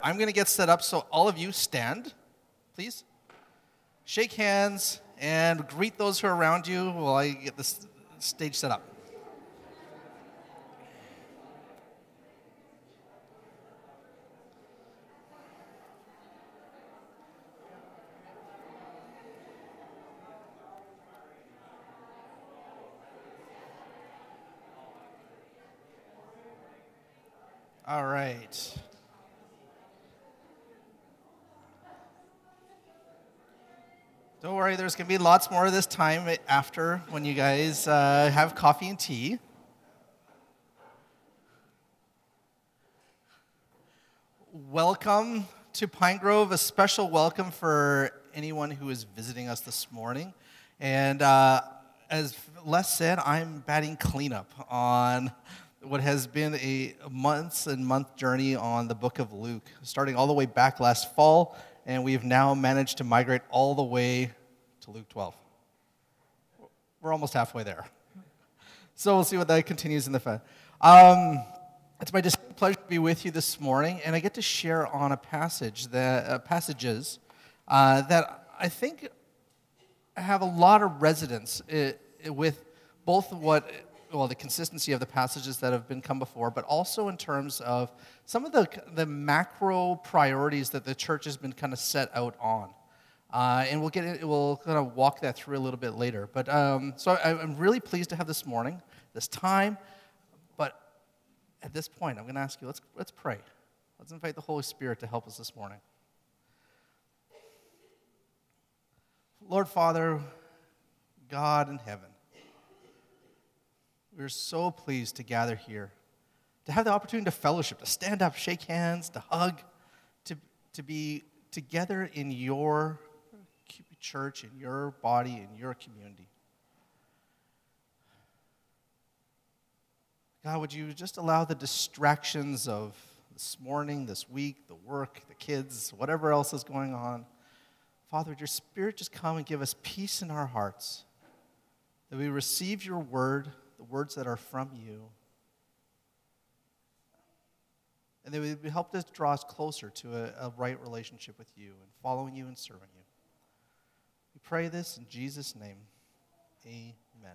I'm going to get set up, so all of you stand, please. Shake hands and greet those who are around you while I get this stage set up. All right. Don't worry, there's going to be lots more of this time after when you guys have coffee and tea. Welcome to Pine Grove, a special welcome for anyone who is visiting us this morning. And as Les said, I'm batting cleanup on what has been a months and month journey on the book of Luke, starting all the way back last fall, and we've now managed to migrate all the way to Luke 12. We're almost halfway there. So we'll see what that continues in the fun. It's my distinct pleasure to be with you this morning, and I get to share on passages that I think have a lot of resonance with both the consistency of the passages that have been come before, but also in terms of some of the macro priorities that the church has been kind of set out on. And we'll kind of walk that through a little bit later. But so I'm really pleased to have this time. But at this point, I'm going to ask you, let's pray. Let's invite the Holy Spirit to help us this morning. Lord Father, God in heaven, we're so pleased to gather here, to have the opportunity to fellowship, to stand up, shake hands, to hug, to be together in your church, in your body, in your community. God, would you just allow the distractions of this morning, this week, the work, the kids, whatever else is going on. Father, would your Spirit just come and give us peace in our hearts, that we receive your word, the words that are from you, and that would help us draw us closer to a right relationship with you and following you and serving you. We pray this in Jesus' name. Amen.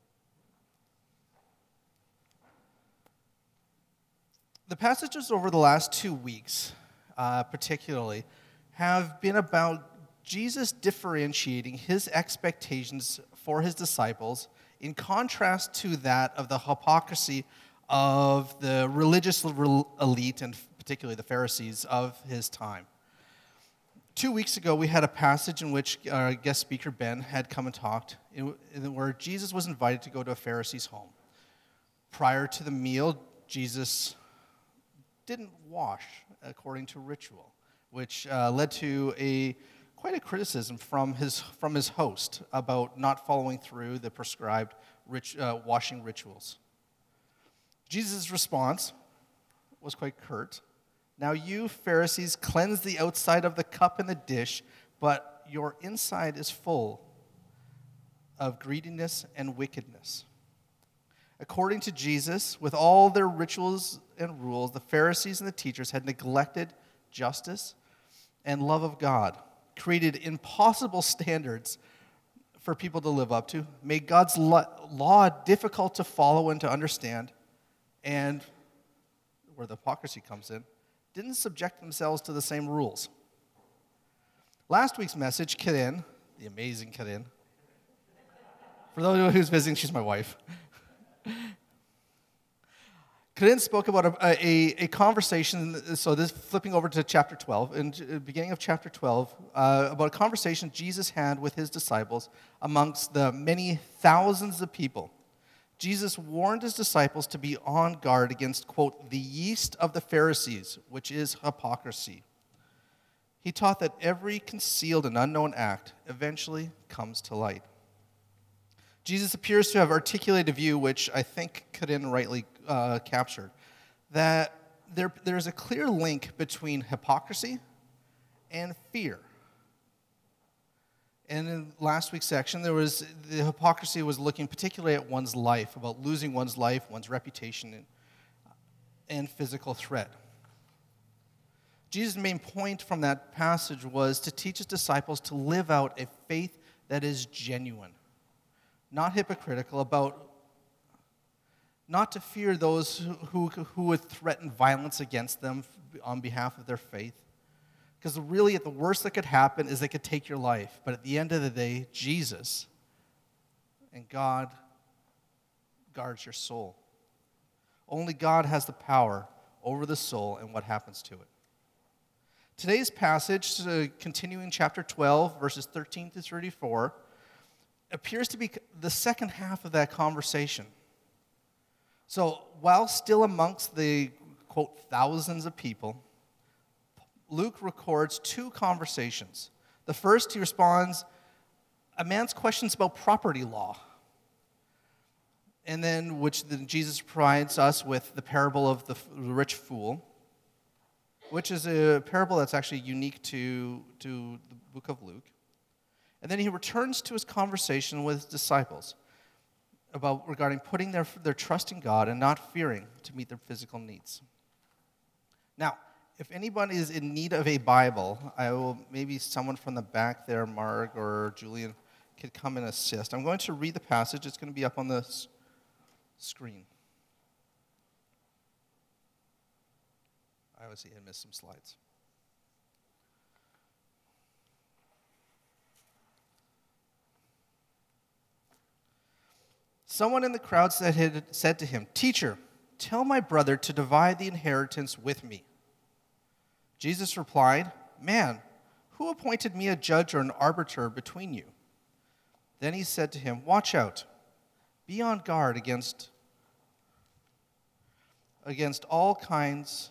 The passages over the last 2 weeks, particularly, have been about Jesus differentiating his expectations for his disciples in contrast to that of the hypocrisy of the religious elite, and particularly the Pharisees of his time. 2 weeks ago, we had a passage in which our guest speaker, Ben, had come and talked, where Jesus was invited to go to a Pharisee's home. Prior to the meal, Jesus didn't wash according to ritual, which led to quite a criticism from his host about not following through the prescribed washing rituals. Jesus' response was quite curt. Now you, Pharisees, cleanse the outside of the cup and the dish, but your inside is full of greediness and wickedness. According to Jesus, with all their rituals and rules, the Pharisees and the teachers had neglected justice and love of God, created impossible standards for people to live up to, made God's law difficult to follow and to understand, and where the hypocrisy comes in, didn't subject themselves to the same rules. Last week's message, Karen, the amazing Karen, for those who's visiting, she's my wife. Karen spoke about a conversation, so this flipping over to chapter 12, in the beginning of chapter 12, about a conversation Jesus had with his disciples amongst the many thousands of people. Jesus warned his disciples to be on guard against, quote, the yeast of the Pharisees, which is hypocrisy. He taught that every concealed and unknown act eventually comes to light. Jesus appears to have articulated a view, which I think Karen rightly captured, that there's a clear link between hypocrisy and fear. And in last week's section, the hypocrisy was looking particularly at one's life, about losing one's life, one's reputation, and physical threat. Jesus' main point from that passage was to teach his disciples to live out a faith that is genuine, not hypocritical, about not to fear those who would threaten violence against them on behalf of their faith. Because really, at the worst that could happen is they could take your life. But at the end of the day, Jesus and God guards your soul. Only God has the power over the soul and what happens to it. Today's passage, continuing chapter 12, verses 13 to 34, appears to be the second half of that conversation. So while still amongst the, quote, thousands of people, Luke records two conversations. The first, he responds a man's questions about property law. And then Jesus provides us with the parable of the rich fool, which is a parable that's actually unique to the book of Luke. And then he returns to his conversation with his disciples regarding putting their trust in God and not fearing to meet their physical needs. Now, if anybody is in need of a Bible, maybe someone from the back there, Mark or Julian, could come and assist. I'm going to read the passage. It's going to be up on the screen. I obviously had missed some slides. Someone in the crowd said to him, "Teacher, tell my brother to divide the inheritance with me." Jesus replied, "Man, who appointed me a judge or an arbiter between you?" Then he said to him, "Watch out. Be on guard against all kinds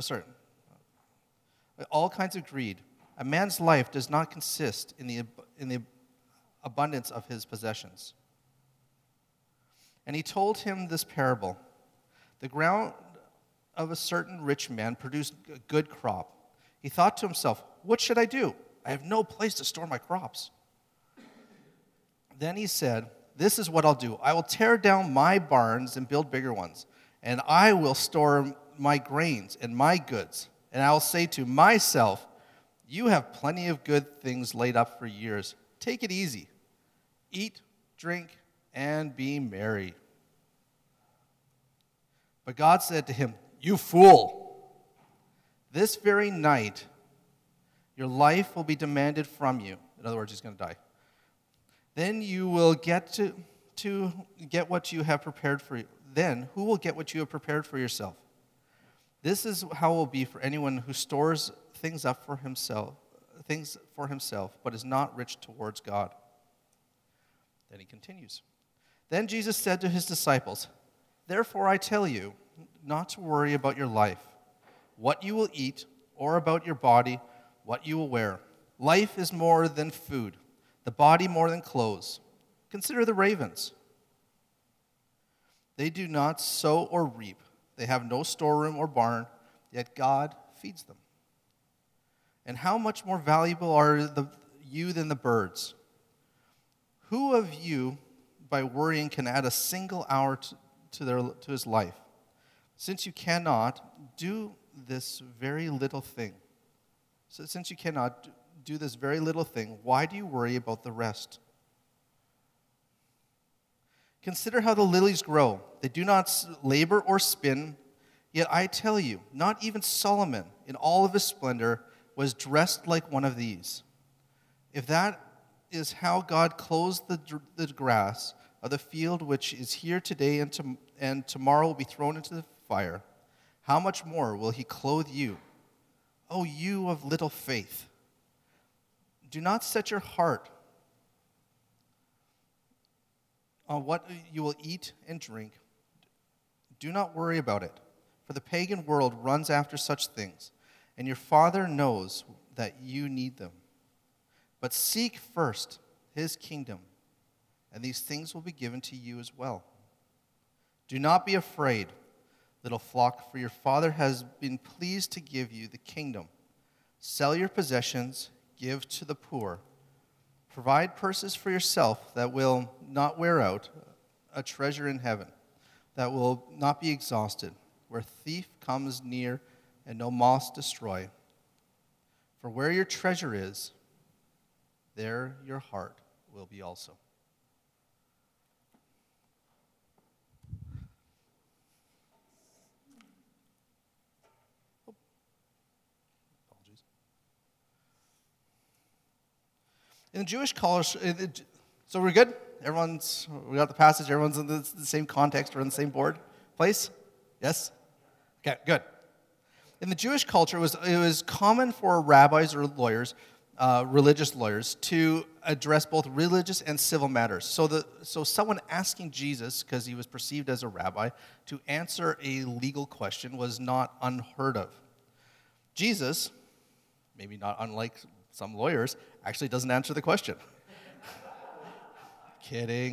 of greed. A man's life does not consist in the abundance of his possessions." And he told him this parable. The ground of a certain rich man produced a good crop. He thought to himself, "What should I do? I have no place to store my crops." Then he said, "This is what I'll do. I will tear down my barns and build bigger ones, and I will store my grains and my goods. And I will say to myself, you have plenty of good things laid up for years. Take it easy. Eat, drink, and be merry." But God said to him, "You fool! This very night your life will be demanded from you." In other words, he's going to die. "Then you will get to get what you have prepared for you. Then who will get what you have prepared for yourself? This is how it will be for anyone who stores things for himself, but is not rich towards God." Then he continues. Then Jesus said to his disciples, "Therefore I tell you not to worry about your life, what you will eat, or about your body, what you will wear. Life is more than food, the body more than clothes. Consider the ravens. They do not sow or reap. They have no storeroom or barn, yet God feeds them. And how much more valuable are you than the birds? Who of you, by worrying, can add a single hour to his life? Since you cannot do this very little thing, why do you worry about the rest? Consider how the lilies grow. They do not labor or spin. Yet I tell you, not even Solomon, in all of his splendor, was dressed like one of these. If that is how God clothes the grass of the field, which is here today and tomorrow will be thrown into the fire, how much more will he clothe you, O you of little faith? Do not set your heart on what you will eat and drink. Do not worry about it, for the pagan world runs after such things, and your Father knows that you need them. But seek first his kingdom, and these things will be given to you as well. Do not be afraid, little flock, for your Father has been pleased to give you the kingdom. Sell your possessions, give to the poor. Provide purses for yourself that will not wear out, a treasure in heaven that will not be exhausted, where thief comes near and no moth destroy. For where your treasure is, there your heart will be also. Apologies. In the Jewish culture, so we're good? We got the passage, everyone's in the same context, we're in the same place? Yes? Okay, good. In the Jewish culture, it was common for rabbis or lawyers, religious lawyers, to address both religious and civil matters. So someone asking Jesus, because he was perceived as a rabbi, to answer a legal question was not unheard of. Jesus, maybe not unlike some lawyers, actually doesn't answer the question. Kidding.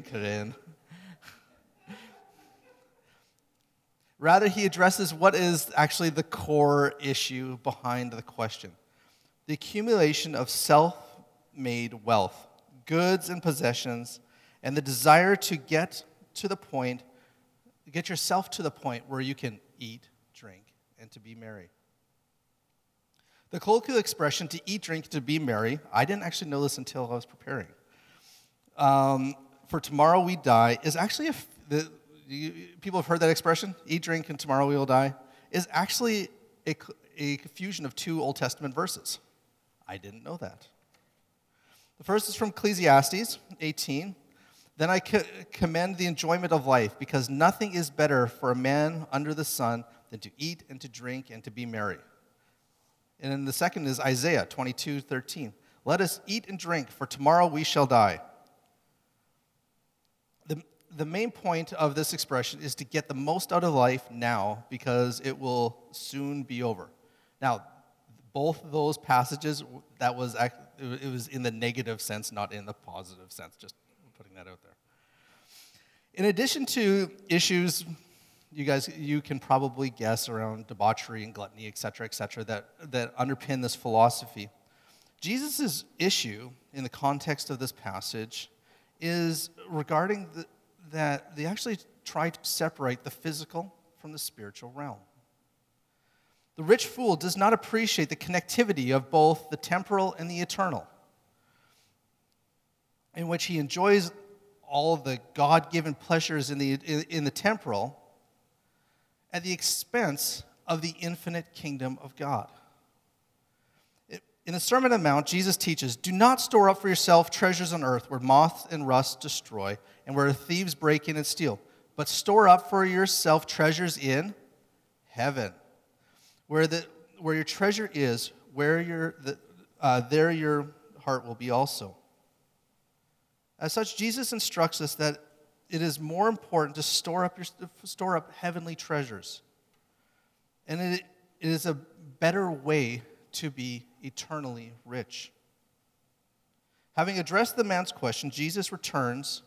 Rather, he addresses what is actually the core issue behind the question. The accumulation of self-made wealth, goods and possessions, and the desire to get yourself to the point where you can eat, drink, and to be merry. The colloquial expression, to eat, drink, to be merry, I didn't actually know this until I was preparing. For tomorrow we die, is actually people have heard that expression, eat, drink, and tomorrow we will die, is actually a fusion of two Old Testament verses. I didn't know that. The first is from Ecclesiastes 18. Then I commend the enjoyment of life, because nothing is better for a man under the sun than to eat and to drink and to be merry. And then the second is Isaiah 22:13. Let us eat and drink, for tomorrow we shall die. The main point of this expression is to get the most out of life now, because it will soon be over. Now, both of those passages, it was in the negative sense, not in the positive sense, just putting that out there. In addition to issues, you can probably guess around debauchery and gluttony, et cetera, that underpin this philosophy. Jesus' issue in the context of this passage is regarding that they actually try to separate the physical from the spiritual realm. The rich fool does not appreciate the connectivity of both the temporal and the eternal, in which he enjoys all of the God-given pleasures in the temporal at the expense of the infinite kingdom of God. In the Sermon on the Mount, Jesus teaches, do not store up for yourself treasures on earth where moth and rust destroy and where thieves break in and steal, but store up for yourself treasures in heaven, where your treasure is, there your heart will be also. As such, Jesus instructs us that it is more important to store up heavenly treasures, and it is a better way to be eternally rich. Having addressed the man's question, Jesus returns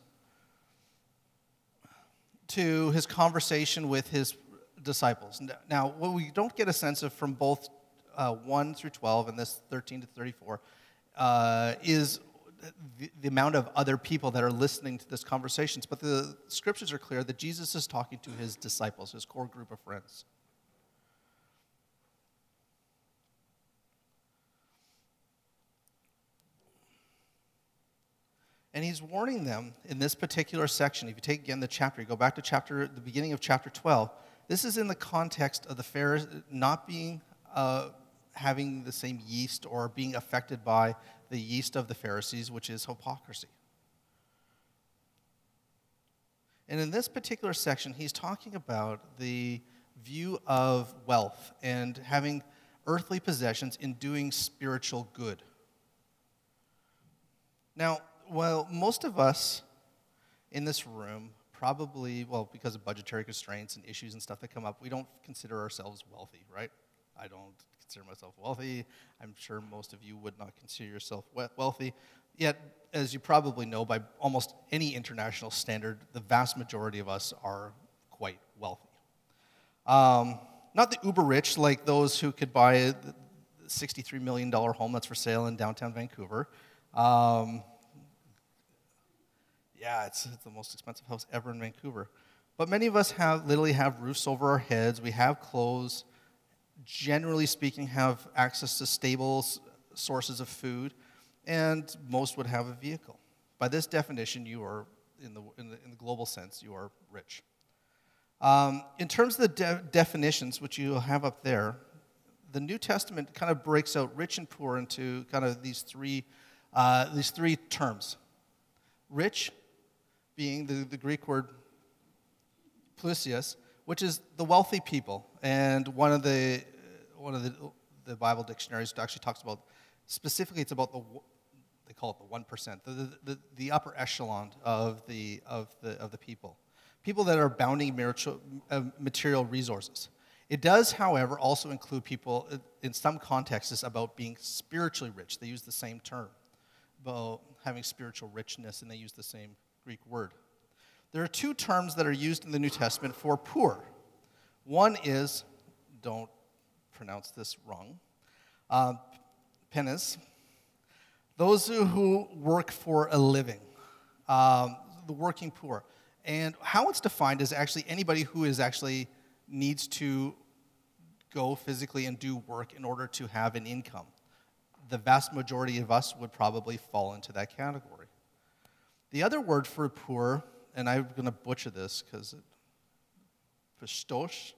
to his conversation with his disciples. Now, what we don't get a sense of from both 1 through 12 and this 13 to 34 is the amount of other people that are listening to this conversations. But the scriptures are clear that Jesus is talking to his disciples, his core group of friends. And he's warning them in this particular section. If you take again the chapter, you go back to the beginning of chapter 12. This is in the context of the Pharisees not being having the same yeast or being affected by the yeast of the Pharisees, which is hypocrisy. And in this particular section, he's talking about the view of wealth and having earthly possessions in doing spiritual good. Now, while most of us in this room probably, because of budgetary constraints and issues and stuff that come up, we don't consider ourselves wealthy, right? I don't consider myself wealthy. I'm sure most of you would not consider yourself wealthy. Yet, as you probably know, by almost any international standard, the vast majority of us are quite wealthy. Not the uber rich, like those who could buy a $63 million home that's for sale in downtown Vancouver. It's the most expensive house ever in Vancouver. But many of us literally have roofs over our heads. We have clothes. Generally speaking, have access to stable sources of food, and most would have a vehicle. By this definition, you are, in the global sense, you are rich. In terms of the definitions, which you have up there, the New Testament kind of breaks out rich and poor into kind of these three terms. Rich being the Greek word plusios, which is the wealthy people, and one of the Bible dictionaries actually talks about, specifically it's about they call it the 1%, the upper echelon of the people that are bounding material resources. It does, however, also include people in some contexts about being spiritually rich. They use the same term about having spiritual richness, and they use the same Greek word. There are two terms that are used in the New Testament for poor. One is, don't pronounce this wrong, penes, those who work for a living, the working poor. And how it's defined is actually anybody who is actually needs to go physically and do work in order to have an income. The vast majority of us would probably fall into that category. The other word for poor, and I'm going to butcher this because pistos,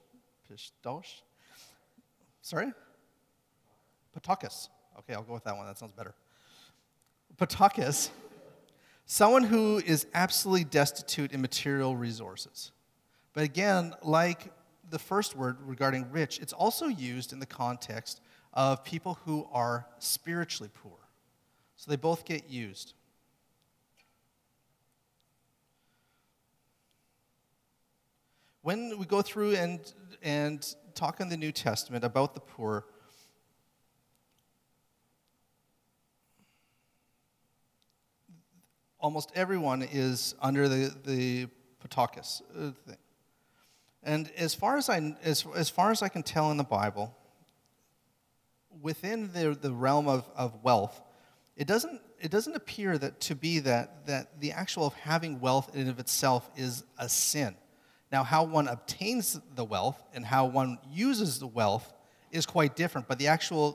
sorry? Patakis. Okay, I'll go with that one. That sounds better. Patakis, someone who is absolutely destitute in material resources. But again, like the first word regarding rich, it's also used in the context of people who are spiritually poor. So they both get used. When we go through and talk in the New Testament about the poor, almost everyone is under the Patakis thing. And as far as I can tell in the Bible, within the realm of wealth, it doesn't appear that the actual of having wealth in and of itself is a sin. Now, how one obtains the wealth and how one uses the wealth is quite different, but the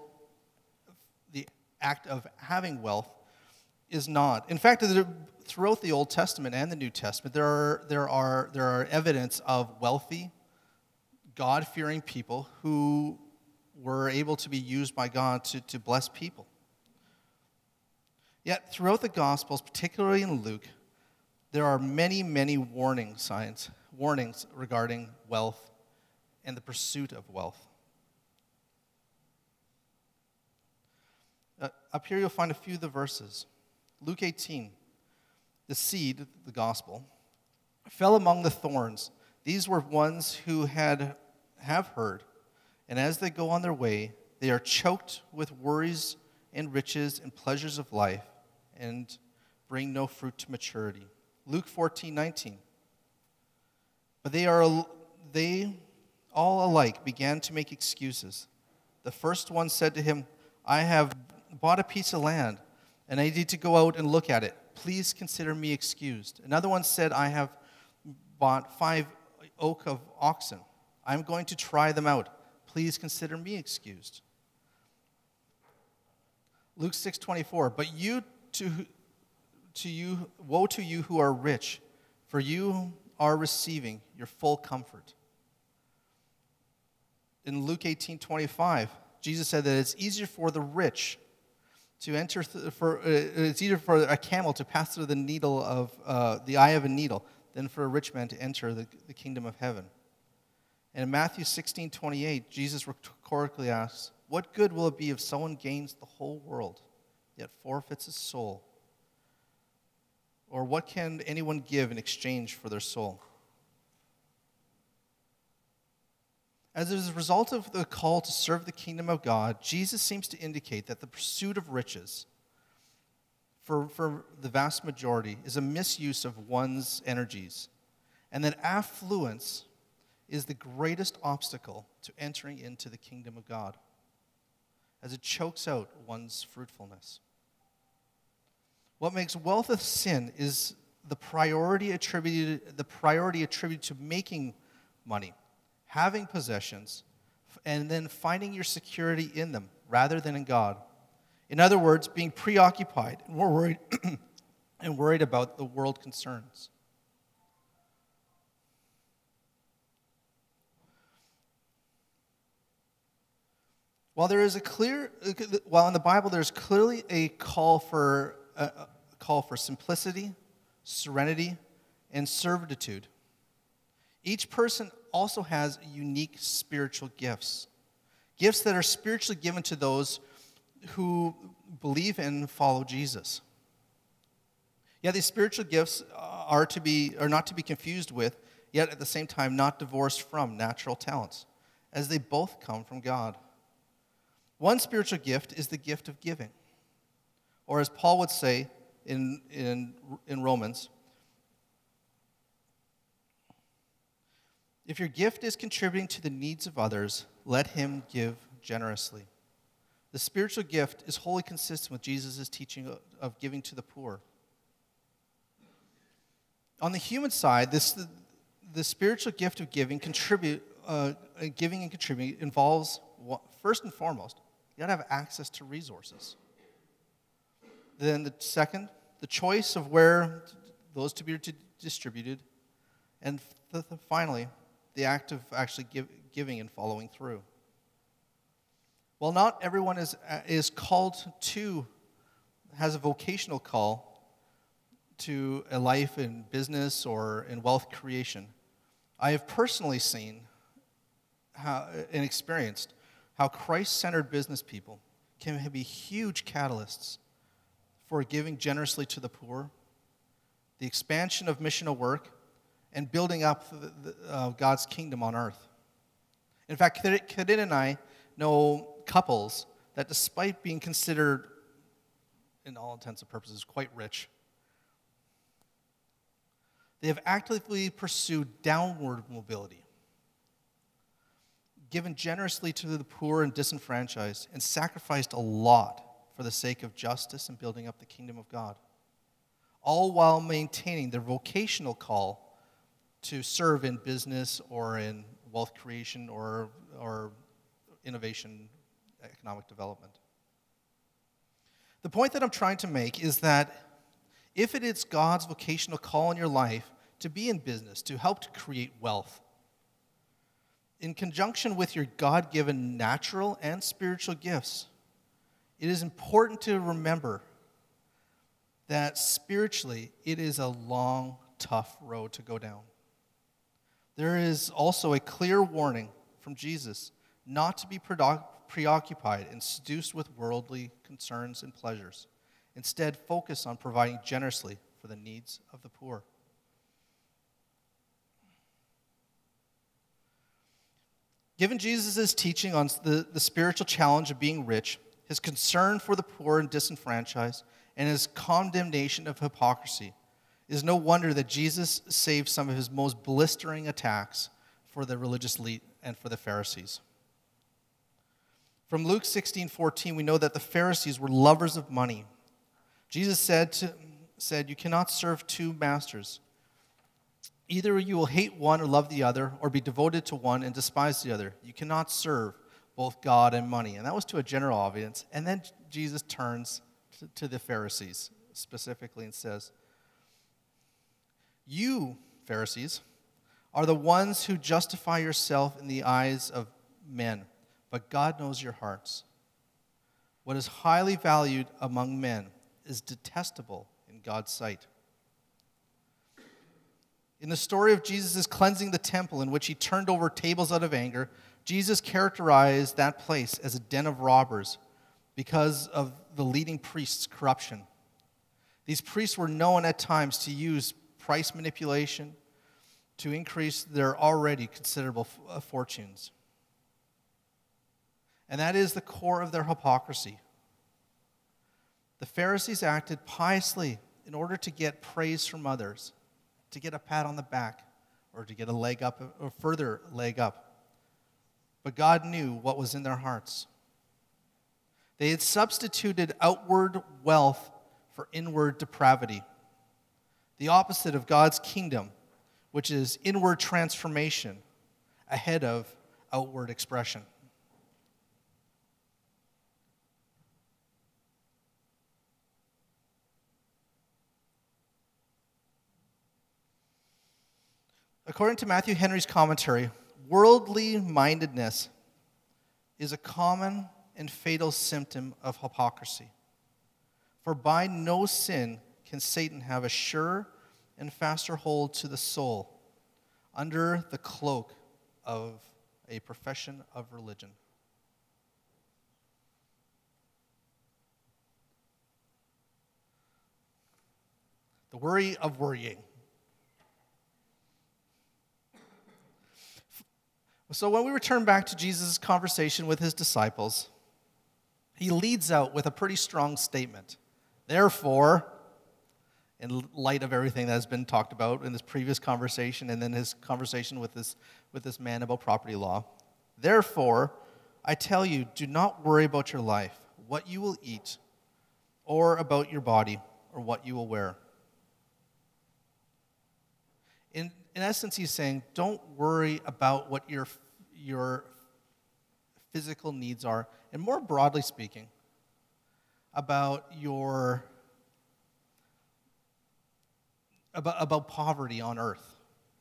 act of having wealth is not. In fact, throughout the Old Testament and the New Testament, there are evidence of wealthy, God-fearing people who were able to be used by God to bless people. Yet, throughout the Gospels, particularly in Luke, there are many, many warnings regarding wealth and the pursuit of wealth. Up here you'll find a few of the verses. Luke 18, the seed, the gospel, fell among the thorns. These were ones who have heard, and as they go on their way, they are choked with worries and riches and pleasures of life, and bring no fruit to maturity. Luke 14:19. But they all alike began to make excuses. The first one said to him, I have bought a piece of land, and I need to go out and look at it. Please consider me excused. Another one said, I have bought 5 yoke of oxen. I'm going to try them out. Please consider me excused. Luke 6:24. But woe to you who are rich, for you are receiving your full comfort. In Luke 18:25, Jesus said that it's easier for the rich to enter it's easier for a camel to pass through the needle of the eye of a needle than for a rich man to enter the kingdom of heaven. And in Matthew 16:28, Jesus rhetorically asks, what good will it be if someone gains the whole world, yet forfeits his soul? Or what can anyone give in exchange for their soul? As a result of the call to serve the kingdom of God, Jesus seems to indicate that the pursuit of riches, for the vast majority, is a misuse of one's energies, and that affluence is the greatest obstacle to entering into the kingdom of God, as it chokes out one's fruitfulness. What makes wealth a sin is the priority attributed to making money, having possessions, and then finding your security in them rather than in God. In other words, being preoccupied and worried, and worried about the world concerns. While in the Bible there's clearly a call for simplicity, serenity, and servitude, each person also has unique spiritual gifts. Gifts that are spiritually given to those who believe and follow Jesus. Yet these spiritual gifts are not to be confused with, yet at the same time not divorced from natural talents, as they both come from God. One spiritual gift is the gift of giving. Or as Paul would say in Romans, if your gift is contributing to the needs of others, let him give generously. The spiritual gift is wholly consistent with Jesus' teaching of giving to the poor. On the human side, the spiritual gift of giving and contributing involves, first and foremost, you got to have access to resources. Then the second, the choice of where those to be distributed. And finally, the act of actually giving and following through. While not everyone is called to, has a vocational call to a life in business or in wealth creation, I have personally seen and experienced how Christ-centered business people can be huge catalysts for giving generously to the poor, the expansion of missional work, and building up God's kingdom on earth. In fact, Kadin and I know couples that despite being considered, in all intents and purposes, quite rich, they have actively pursued downward mobility, given generously to the poor and disenfranchised, and sacrificed a lot for the sake of justice and building up the kingdom of God, all while maintaining their vocational call to serve in business or in wealth creation or innovation, economic development. The point that I'm trying to make is that if it is God's vocational call in your life to be in business, to help to create wealth, in conjunction with your God-given natural and spiritual gifts, it is important to remember that spiritually it is a long, tough road to go down. There is also a clear warning from Jesus not to be preoccupied and seduced with worldly concerns and pleasures. Instead, focus on providing generously for the needs of the poor. Given Jesus' teaching on the spiritual challenge of being rich, his concern for the poor and disenfranchised, and his condemnation of hypocrisy, it is no wonder that Jesus saved some of his most blistering attacks for the religious elite and for the Pharisees. From Luke 16:14, we know that the Pharisees were lovers of money. Jesus said, "You cannot serve two masters. Either you will hate one or love the other, or be devoted to one and despise the other. You cannot serve both God and money." And that was to a general audience. And then Jesus turns to the Pharisees specifically and says, "You, Pharisees, are the ones who justify yourself in the eyes of men, but God knows your hearts. What is highly valued among men is detestable in God's sight." In the story of Jesus' cleansing the temple, in which he turned over tables out of anger, Jesus characterized that place as a den of robbers because of the leading priests' corruption. These priests were known at times to use price manipulation to increase their already considerable fortunes. And that is the core of their hypocrisy. The Pharisees acted piously in order to get praise from others, to get a pat on the back, or to get a leg up, or further leg up. But God knew what was in their hearts. They had substituted outward wealth for inward depravity, the opposite of God's kingdom, which is inward transformation ahead of outward expression. According to Matthew Henry's commentary, worldly mindedness is a common and fatal symptom of hypocrisy. For by no sin can Satan have a sure and faster hold to the soul under the cloak of a profession of religion. The worry of worrying. So when we return back to Jesus' conversation with his disciples, he leads out with a pretty strong statement. Therefore, in light of everything that has been talked about in this previous conversation and then his conversation with this man about property law, therefore, I tell you, do not worry about your life, what you will eat, or about your body, or what you will wear. In essence, he's saying, don't worry about what your physical needs are, and more broadly speaking, about about poverty on earth.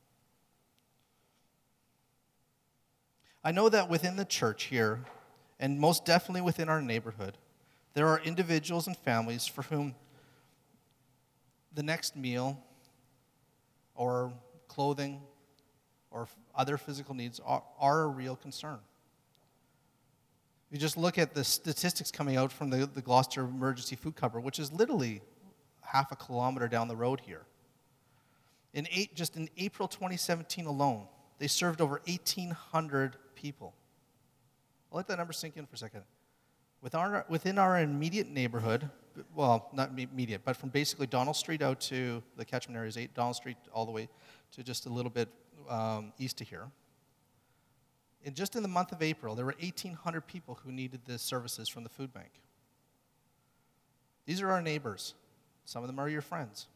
I know that within the church here, and most definitely within our neighborhood, there are individuals and families for whom the next meal or clothing or other physical needs are a real concern. You just look at the statistics coming out from the Gloucester Emergency Food Cupboard, which is literally half a kilometer down the road here. Just in April 2017 alone, they served over 1,800 people. I'll let that number sink in for a second. Within our immediate neighborhood, well, not immediate, but from basically Donald Street out to the catchment areas, Donald Street all the way to just a little bit east of here. And just in the month of April, there were 1,800 people who needed the services from the food bank. These are our neighbors. Some of them are your friends.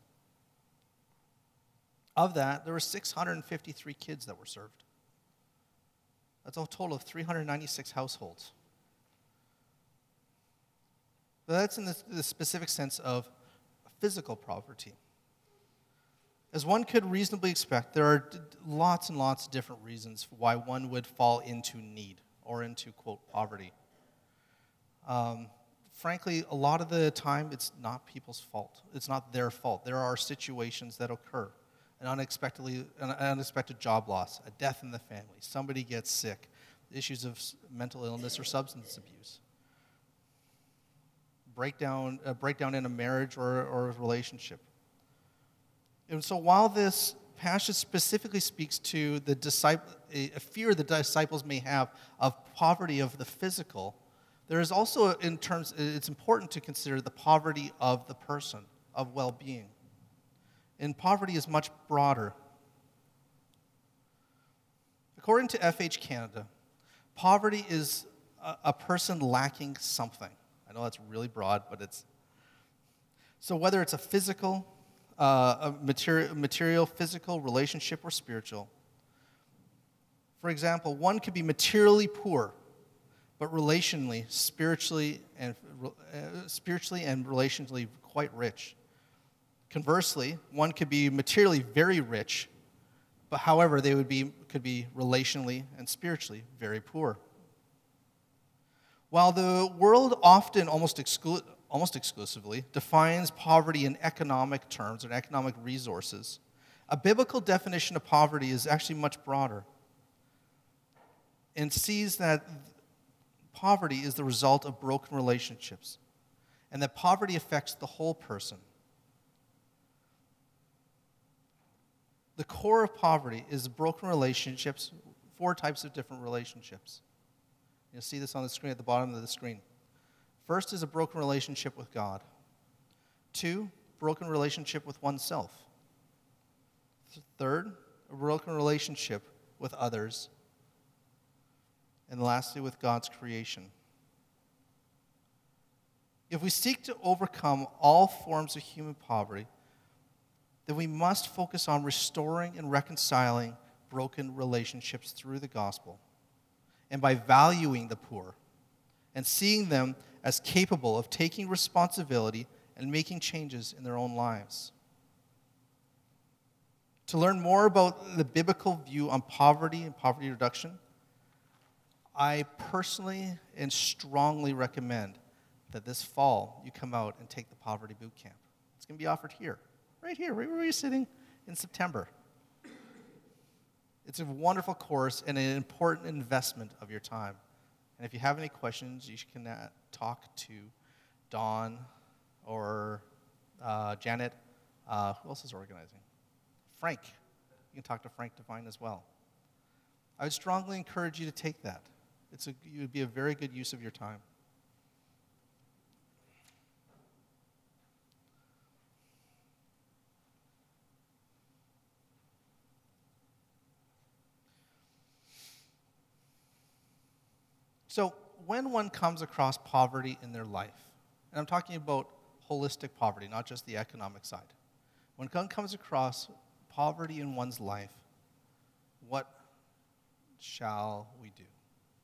Of that, there were 653 kids that were served. That's a total of 396 households. So that's in the specific sense of physical poverty. As one could reasonably expect, there are lots and lots of different reasons for why one would fall into need or into, quote, poverty. Frankly, a lot of the time, it's not people's fault. It's not their fault. There are situations that occur. An unexpected job loss, a death in the family, somebody gets sick, issues of mental illness or substance abuse, breakdown in a marriage or a relationship. And so while this passage specifically speaks to a fear the disciples may have of poverty of the physical, there is also, it's important to consider the poverty of the person, of well-being. And poverty is much broader. According to FH Canada, poverty is a person lacking something. I know that's really broad, but it's... So whether it's a physical, a material, physical, relationship, or spiritual. For example, one could be materially poor, but relationally, spiritually, and relationally quite rich. Conversely, one could be materially very rich, but however, they could be relationally and spiritually very poor. While the world often almost exclusively defines poverty in economic terms or economic resources, a biblical definition of poverty is actually much broader and sees that poverty is the result of broken relationships and that poverty affects the whole person. The core of poverty is broken relationships, 4 types of different relationships. You'll see this on the screen at the bottom of the screen. First is a broken relationship with God. 2, broken relationship with oneself. 3rd, a broken relationship with others. And lastly, with God's creation. If we seek to overcome all forms of human poverty, then we must focus on restoring and reconciling broken relationships through the gospel, and by valuing the poor and seeing them as capable of taking responsibility and making changes in their own lives. To learn more about the biblical view on poverty and poverty reduction, I personally and strongly recommend that this fall you come out and take the Poverty Boot Camp. It's going to be offered here, right where you're sitting in September. It's a wonderful course and an important investment of your time. And if you have any questions, you can talk to Dawn or Janet. Who else is organizing? Frank. You can talk to Frank Devine as well. I would strongly encourage you to take that. It would be a very good use of your time. So when one comes across poverty in their life, and I'm talking about holistic poverty, not just the economic side. When one comes across poverty in one's life, what shall we do?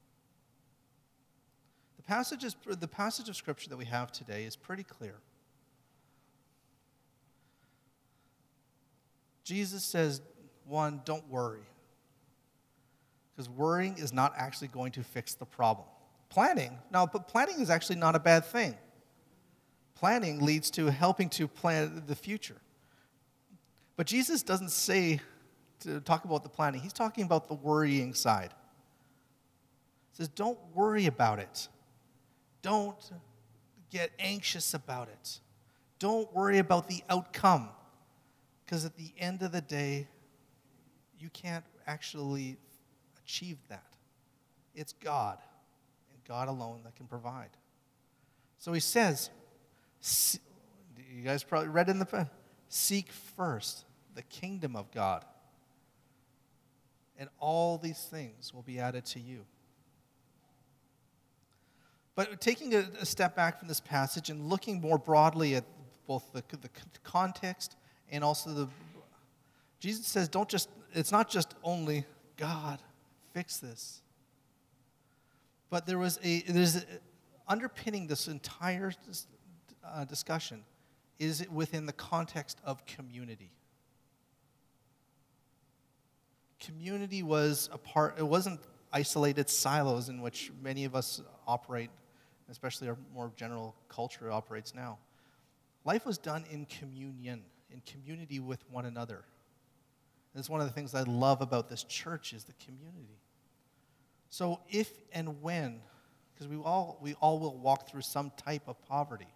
The passage of Scripture that we have today is pretty clear. Jesus says, one, don't worry. Because worrying is not actually going to fix the problem. But planning is actually not a bad thing. Planning leads to helping to plan the future. But Jesus doesn't say to talk about the planning. He's talking about the worrying side. He says, don't worry about it. Don't get anxious about it. Don't worry about the outcome. Because at the end of the day, you can't actually achieve that. It's God, and God alone that can provide. So he says, you guys probably read in the seek first the kingdom of God, and all these things will be added to you. But taking a step back from this passage and looking more broadly at both the context and also Jesus says, it's not just only God, fix this. But there's underpinning this entire discussion is within the context of community. Community was it wasn't isolated silos in which many of us operate, especially our more general culture operates now. Life was done in communion, in community with one another. And it's one of the things I love about this church is the community. So if and when, because we all will walk through some type of poverty.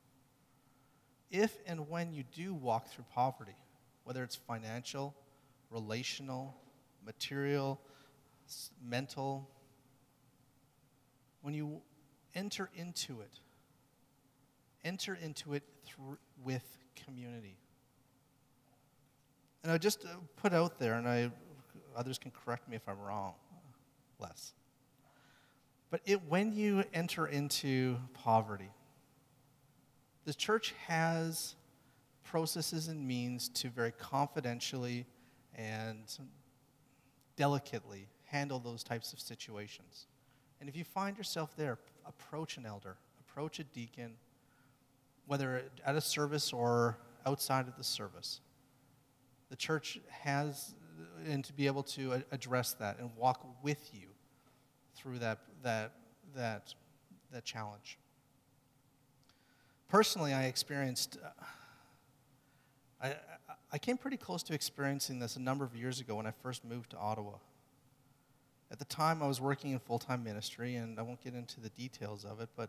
If and when you do walk through poverty, whether it's financial, relational, material, mental, when you enter into it with community. And I just put out there, and others can correct me if I'm wrong, less. But when you enter into poverty, the church has processes and means to very confidentially and delicately handle those types of situations. And if you find yourself there, approach an elder, approach a deacon, whether at a service or outside of the service. The church has, and to be able to address that and walk with you through that challenge. Personally, I experienced, I came pretty close to experiencing this a number of years ago when I first moved to Ottawa. At the time, I was working in full-time ministry, and I won't get into the details of it, but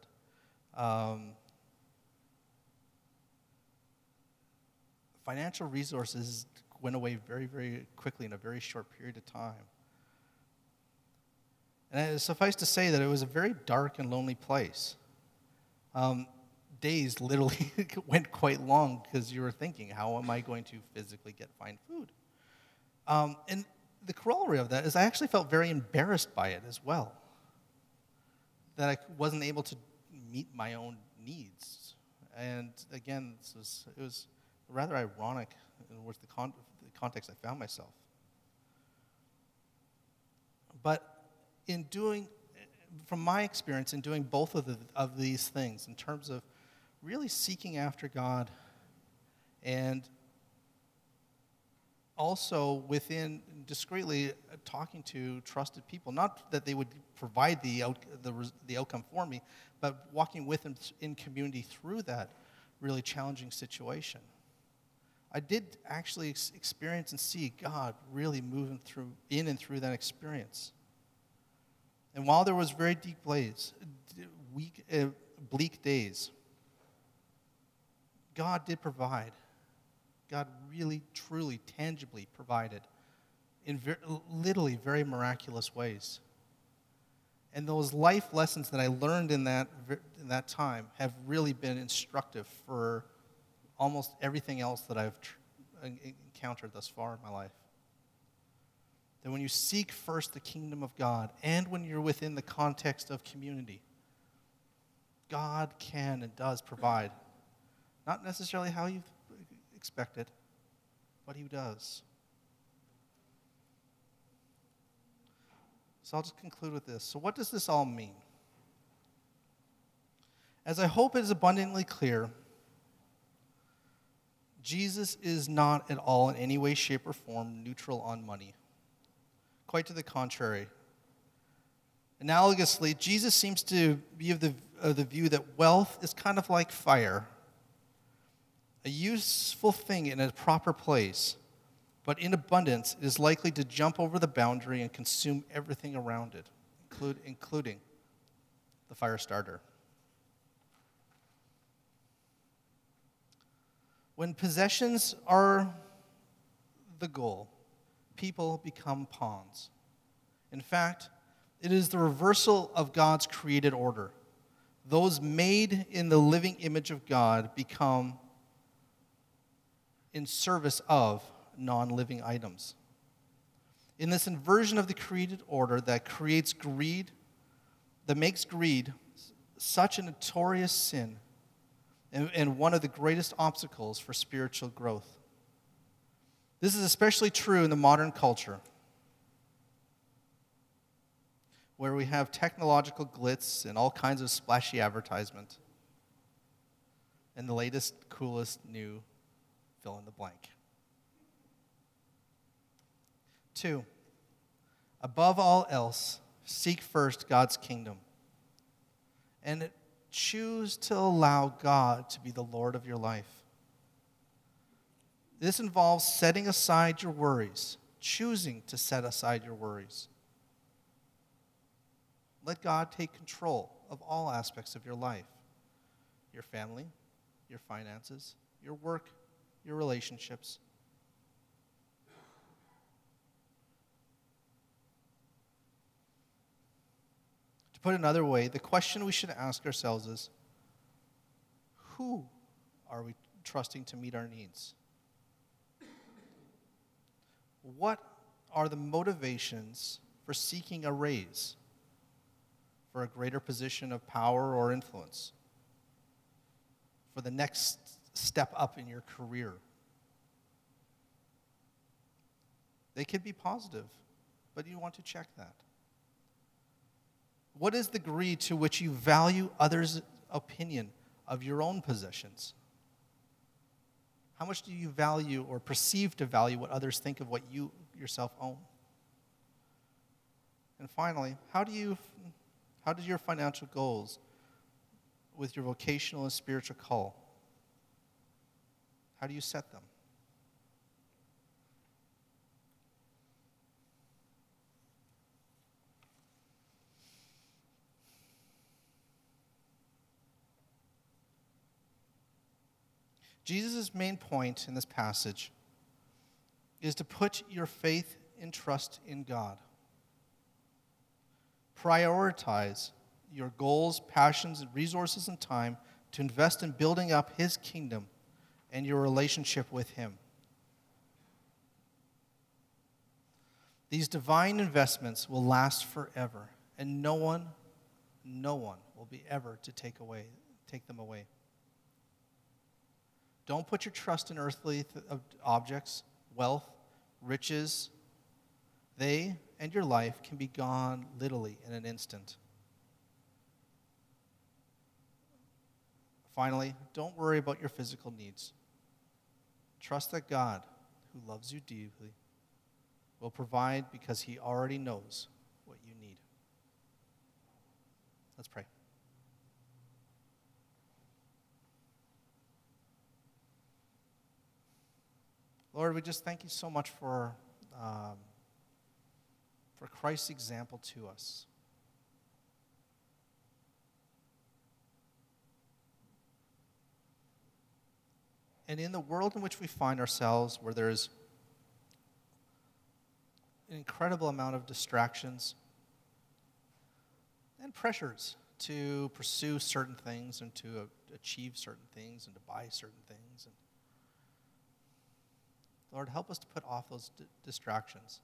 financial resources went away very, very quickly in a very short period of time. And suffice to say that it was a very dark and lonely place. Days literally went quite long because you were thinking, how am I going to physically find food? And the corollary of that is I actually felt very embarrassed by it as well, that I wasn't able to meet my own needs. And again, it was rather ironic in which the context I found myself. But from my experience in doing both of these things, in terms of really seeking after God and also within discreetly talking to trusted people. Not that they would provide the outcome for me, but walking with them in community through that really challenging situation. I did actually experience and see God really moving in and through that experience. And while there was very bleak days, God did provide. God really, truly, tangibly provided in literally very miraculous ways. And those life lessons that I learned in that time have really been instructive for almost everything else that I've encountered thus far in my life. That when you seek first the kingdom of God, and when you're within the context of community, God can and does provide. Not necessarily how you expect it, but He does. So I'll just conclude with this. So what does this all mean? As I hope it is abundantly clear, Jesus is not at all in any way, shape, or form neutral on money. Quite to the contrary. Analogously, Jesus seems to be of the view that wealth is kind of like fire, a useful thing in a proper place, but in abundance it is likely to jump over the boundary and consume everything around it, including the fire starter. When possessions are the goal, people become pawns. In fact, it is the reversal of God's created order. Those made in the living image of God become in service of non-living items. In this inversion of the created order that makes greed such a notorious sin and one of the greatest obstacles for spiritual growth. This is especially true in the modern culture, where we have technological glitz and all kinds of splashy advertisement and the latest, coolest, new fill in the blank. 2, above all else, seek first God's kingdom and choose to allow God to be the Lord of your life. This involves setting aside your worries, choosing to set aside your worries. Let God take control of all aspects of your life, your family, your finances, your work, your relationships. To put it another way, the question we should ask ourselves is, who are we trusting to meet our needs? What are the motivations for seeking a raise, for a greater position of power or influence, for the next step up in your career? They could be positive, but you want to check that. What is the degree to which you value others' opinion of your own possessions? How much do you value or perceive to value what others think of what you yourself own? And finally, how do your financial goals with your vocational and spiritual call, how do you set them? Jesus' main point in this passage is to put your faith and trust in God. Prioritize your goals, passions, resources, and time to invest in building up His kingdom and your relationship with Him. These divine investments will last forever, and no one will be ever to take them away. Don't put your trust in earthly objects, wealth, riches. They and your life can be gone literally in an instant. Finally, don't worry about your physical needs. Trust that God, who loves you deeply, will provide because he already knows what you need. Let's pray. Lord, we just thank you so much for Christ's example to us. And in the world in which we find ourselves, where there's an incredible amount of distractions and pressures to pursue certain things and to achieve certain things and to buy certain things, and Lord, help us to put off those distractions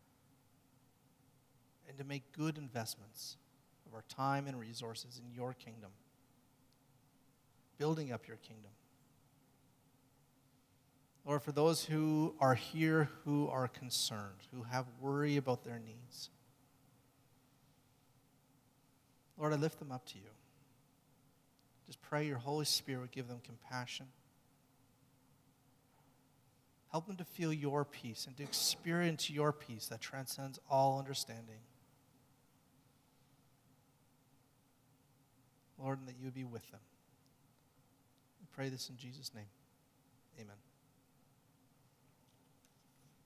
and to make good investments of our time and resources in your kingdom, building up your kingdom. Lord, for those who are here who are concerned, who have worry about their needs, Lord, I lift them up to you. Just pray your Holy Spirit would give them compassion. Help them to feel your peace and to experience your peace that transcends all understanding. Lord, and that you would be with them. We pray this in Jesus' name. Amen.